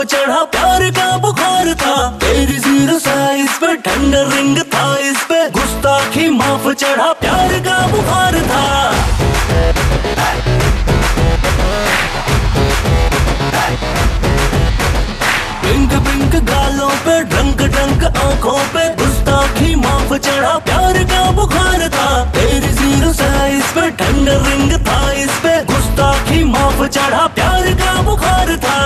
चढ़ा प्यार का बुखार था, तेरी जीरो साइज पे ठंडा रिंग था, इस पे गुस्ताखी माफ चढ़ा प्यार का बुखार था। पिंक पिंक गालों पे ड्रंक ड्रंक आंखों पे गुस्ताखी माफ चढ़ा प्यार का बुखार था, तेरी जीरो साइज पे ठंडा रिंग था, इस पे गुस्ताखी माफ चढ़ा प्यार का बुखार था।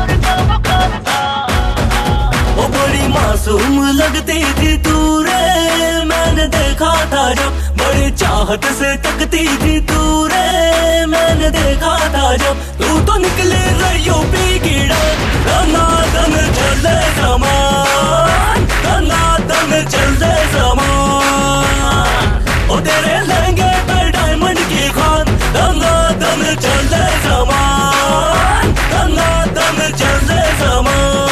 वो बड़ी मासूम लगती थी तू रे, मैंने देखा था जब बड़ी चाहत से तकती थी तू रे, मैंने देखा था जब तू तो निकले रही पी कीड़ा, दन चले समान, दन चले समान, ओ तेरे लहंगे पे डायमंड की खान, दन चले समान, दन चले समान।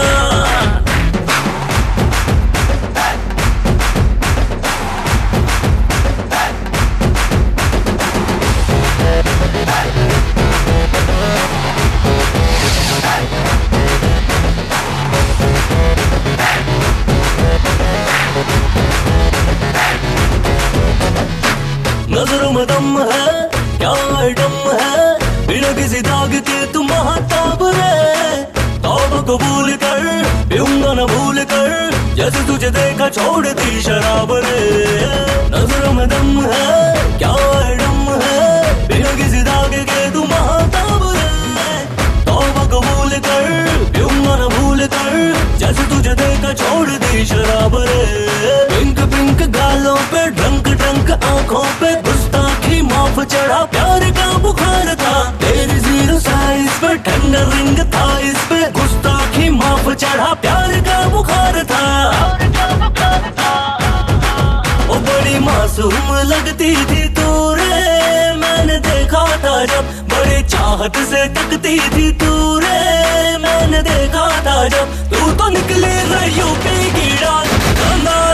नजरों में दम है, क्या आइटम है, बिना किसी दाग के तुम महाताब रे, तौबा कबूल कर, पीऊंगा न भूल कर, जैसे तुझे देखा छोड़ दी शराब रे। नजरों में दम है, क्या आइटम है, बिना किसी दाग के तुम महाताब रे, तौबा कबूल कर, पीऊंगा न भूल कर, जैसे तुझे देखा छोड़ दी शराब रे। पिंक पिंक गालों पे ड्रंक ड्रंक आंखों पे गुस्ताखी माफ चढ़ा प्यार का बुखार था, तेरी जीरो साइज पे ठंडा रिंग था, इस पे गुस्ताखी माफ चढ़ा प्यार का बुखार था। वो बड़ी मासूम लगती थी तू रे, मैंने देखा था जब बड़ी चाहत से तकती थी तू रे, मैंने देखा था जब तू तो निकले रही पे कीड़ा,